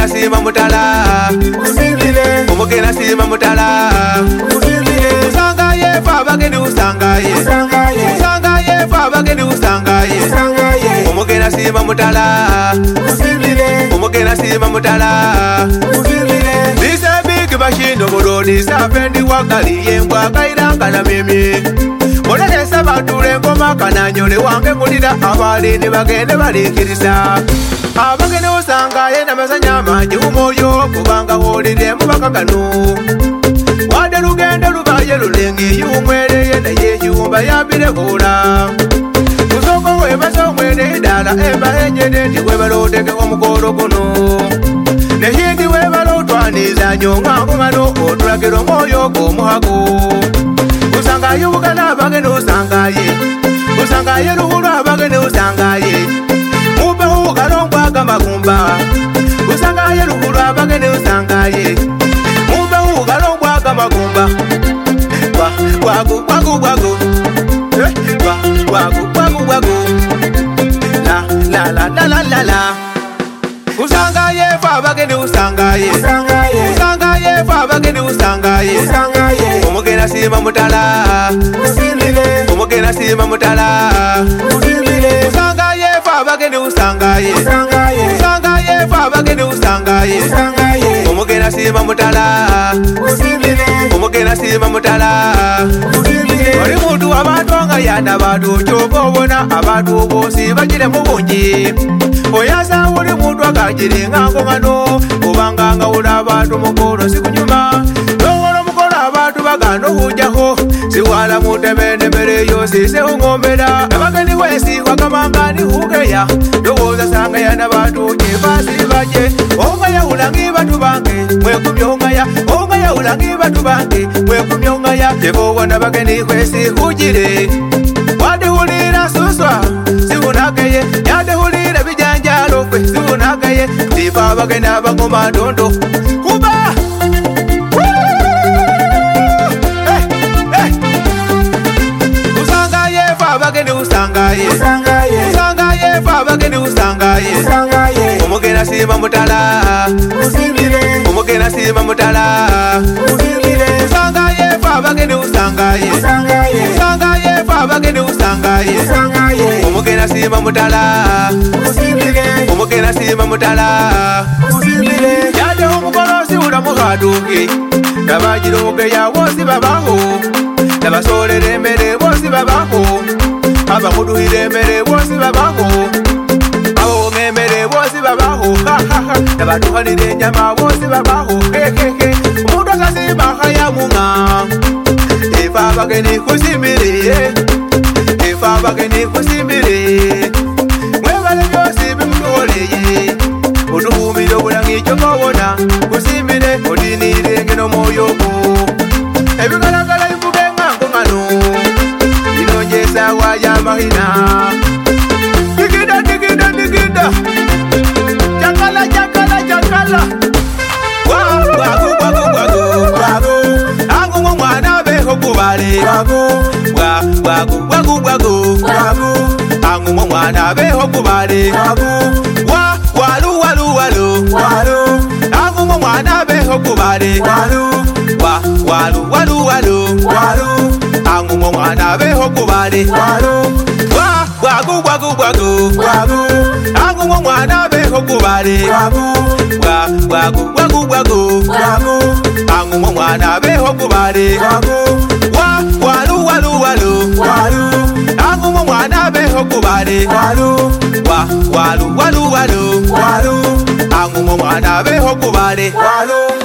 Umugena simba mutala Usimbile Umugena simba mutala Usimbile Usangaye fabageni usangaye Usangaye fabageni usangaye Umugena simba mutala Usimbile Umugena simba mutala Usimbile This a big machine of road Safendi wakali yengwa kairanga na mimi Muleke sabature ngoma kananyole wange mulira abali ne bagende balikirisa Abagene usangaye namasanya mangi umwoyo kubanga holire mubakakano Wade lugendo lubaye lulengi yumwereye naye yumba yambire kola Kusoko webaso mwene dala emba enyene ndiwe baloteke omukolo kuno Nehindi webalotwaniza nyonga ngumano otulagiro mwoyo kumuhago Usangaye ubugana abagene usangaye Usangaye luhulu abagene usangaye Mube ugalongwa gamagumba Usangaye luhulu abagene usangaye Mube ugalongwa gamagumba Wagu wagu wagu Wagu wagu wagu La la la la la la la Usangaye fabagene usangaye Usangaye fabagene usangaye Umugena simba mutala Usimbile Umugena simba mutala Usimbile Usangaye fabagene usangaye Usangaye fabagene usangaye Umugena simba mutala Usimbile Umugena simba mutala Usimbile Oli muntu abantu nga yana abantu kyobona abantu bosi bagire mu bungi Oyasa uli muntu akagire ngango ngano kubanga nga ula abantu mukolo sikunyuma Nongolo mukolo abantu bagano hujaho siwala mutemene mbere yose se ungombera Abageni wesi wakamangani hugeya Dogoza sanga yana abantu nyefasi baje Onga ya ulangi batu bange Mwekumyo onga ya ulangi batu bange Mwekumyo ya Jebo wana bageni wesi hujire Wade hulira suswa Siunakeye Yade hulira bijanjalo kwe Siunakeye Tifa bageni abangoma dondo Kuba Usangaye fabageni usangaye Usangaye fabageni usangaye Umugena simba mutala Usimbile Umugena simba mutala Usimbile Usangaye fabageni usangaye Usangaye fabageni usangaye Umugena simba mutala Usimbile Umugena simba mutala Usimbile Yade umukolosi ulamuhaduki Nabajiroge ya wosi babaho Nabasolere mbere wosi babaho Abakuduhire mbere wosi babaho Abonge mbere wosi babaho Nabaduhanire nyama wosi babaho Umuntu akasimba haya munga Ifa bageni kusimbire Ifa bageni kusimbire Mwebale byosi bimutoleye Uduhumire obulangi kyokobona kusimbire odinire ngeno moyoko Ebigalagala ifugenga ngongano Inonyesa waya mahina Digida digida digida Jakala jakala jakala Wagu wagu wagu wagu Angu mwana beho kubale Wagu wagu wagu wagu Angu mwana beho kubale Walu walu walu Angu mwana beho kubale Walu walu walu Angu mwana beho kubale Wagu wagu wagu Angu mwana beho kubale Wagu wagu wagu Angu mwana beho kubale Walu walu walu Angu mwana beho kubale Walu walu walu Angu mwana beho kubale